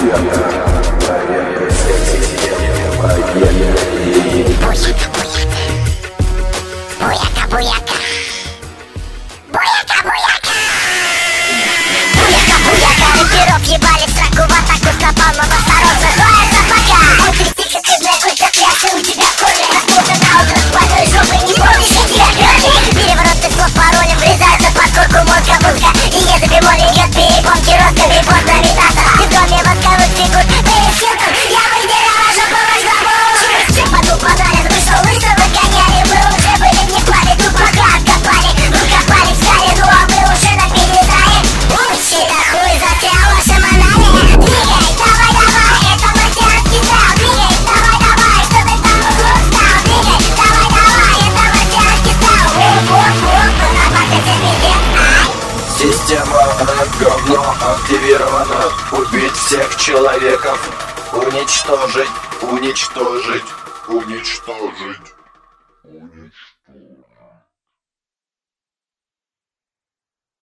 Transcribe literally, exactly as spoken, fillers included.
Буяка, буяка, буяка. Буяка, буяка. Рэперов ебали в сраку, в атаку с напалмом. Осторожно, твоя собака. Внутри тихо, стыдная культа пляса у тебя в горле. Откуда на утро с больной жопой не помнишь, я тебя крови. Перевороты слов паролем врезаются под корку мозга мозга. И если бемоль идет перепонки росками, поздно метаться. Ты в доме восковых фигур, перед Хилтон. Я выдирала жопу ваш главу. Через чепану банален вышел, лысо выгоняли. Мы уже были не пали, тут пока откопали. Мы копали в скале, ну а мы уже на передае. Упчи, да хуй застрял ваша монария. Двигай, давай, давай, это марсианский зал. Двигай, давай, давай, что ты там угрустал. Двигай, давай, давай, это марсианский зал. Уп-уп-уп, на покате пиздец, ай. Система говно активирована. Убить всех человеков. Уничтожить, уничтожить, уничтожить, уничтожить.